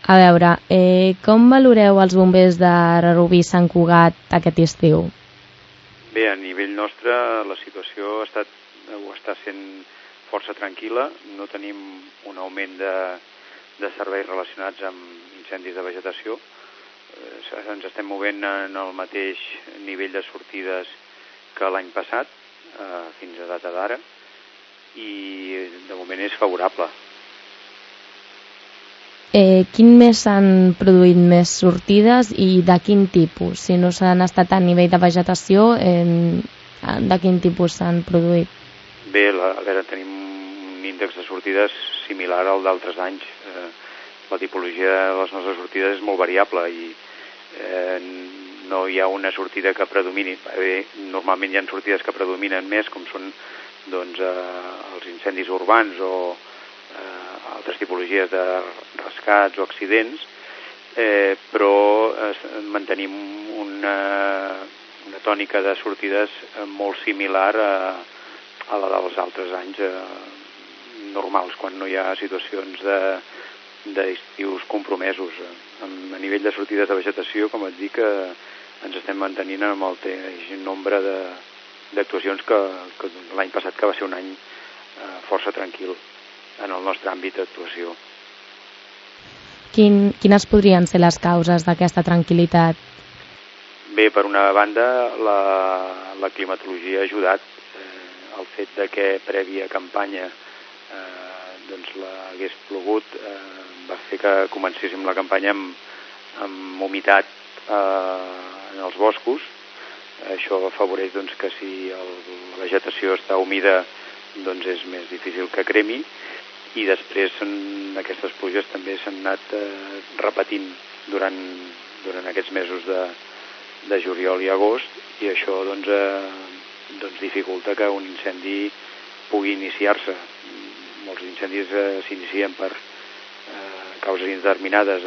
A veure, com valoreu els bombers de Rubí Sant Cugat aquest estiu? Bé, a nivell nostre la situació està sent força tranquil·la. No tenim un augment de serveis relacionats amb incendis de vegetació. Ens estem movent en el mateix nivell de sortides que l'any passat, fins a data d'ara, i de moment és favorable. Quin mes s'han produït més sortides i de quin tipus? Si no s'han estat a nivell de vegetació, de quin tipus s'han produït? Bé, a veure, tenim un índex de sortides similar al d'altres anys. La tipologia de les nostres sortides és molt variable i no hi ha una sortida que predomini. Normalment hi ha sortides que predominen més, com són doncs, els incendis urbans o altres tipologies de rescats o accidents, però mantenim una tònica de sortides molt similar a la dels altres anys normals, quan no hi ha situacions d'estius compromesos. A nivell de sortides de vegetació, com et dic, ens estem mantenint amb el nombre d'actuacions que l'any passat, que va ser un any força tranquil en el nostre àmbit d'actuació. Quines podrien ser les causes d'aquesta tranquil·litat? Bé, per una banda, la climatologia ha ajudat. El fet de que prèvia campanya hagués plogut va fer que comencéssim la campanya amb humitat en els boscos. Això afavoreix que si la vegetació està humida és més difícil que cremi, i després aquestes pluges també s'han anat repetint durant aquests mesos de juliol i agost, i això dificulta que un incendi pugui iniciar-se. Molts incendis s'inicien per causes indeterminades,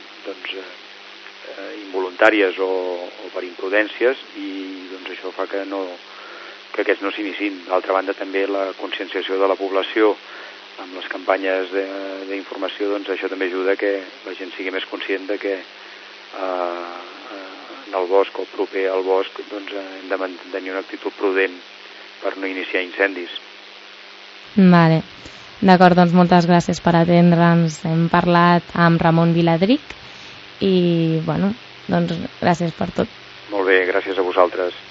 involuntàries o per imprudències, i això fa que aquests no s'iniciïn. D'altra banda, també la conscienciació de la població amb les campanyes d'informació, això també ajuda que la gent sigui més conscient de que en el bosc o proper al bosc hem de mantenir una actitud prudent per no iniciar incendis. Vale. D'acord, doncs moltes gràcies per atendre'ns. Hem parlat amb Ramon Viladric i, gràcies per tot. Molt bé, gràcies a vosaltres.